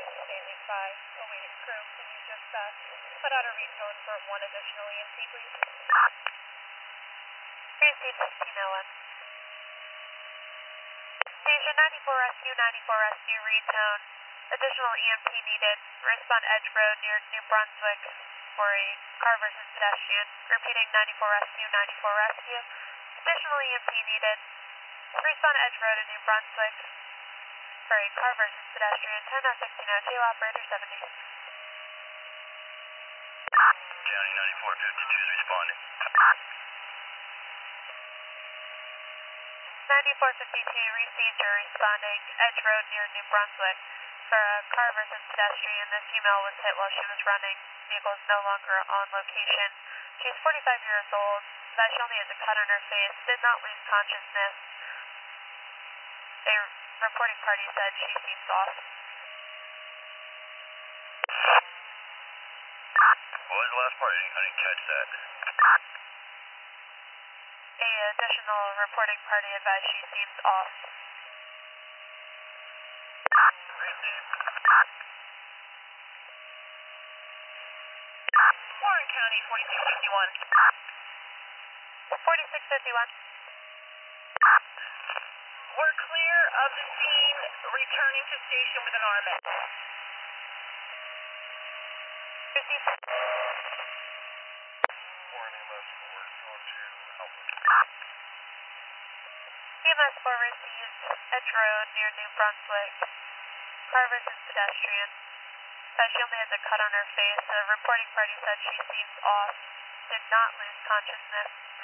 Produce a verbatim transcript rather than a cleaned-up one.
Bailey five, awaiting crew. Can you just uh, put out a retone for one additional E M T, please? Received fifteen oh one. Station ninety-four Rescue, ninety-four Rescue, retone. Additional E M T needed. Respond Edge Road near New Brunswick for a car versus pedestrian. Repeating ninety-four Rescue, ninety-four Rescue. Additional E M T needed. Respond Edge Road in New Brunswick for a car versus pedestrian. ten oh sixteen oh two, operator seventy. County ninety-four fifty-two is responding. ninety-four fifty-two received or responding Edge Road near New Brunswick for a car versus pedestrian. The female was hit while she was running. Vehicle is no longer on location. She's forty-five years old. That she only has a cut on her face. Did not lose consciousness. A reporting party said she seems off. What was the last part? I didn't, I didn't catch that. A additional reporting party advised she seems off. Received. Warren County, forty-six fifty-one. forty-six fifty-one. We're clear of the scene, returning to station with an R M A. Received. Warren E M S four, going to Alpha. E M S four received Edge Road near New Brunswick. Car versus pedestrian. Uh, she only has a cut on her face. The reporting party said she seems off. Did not lose consciousness.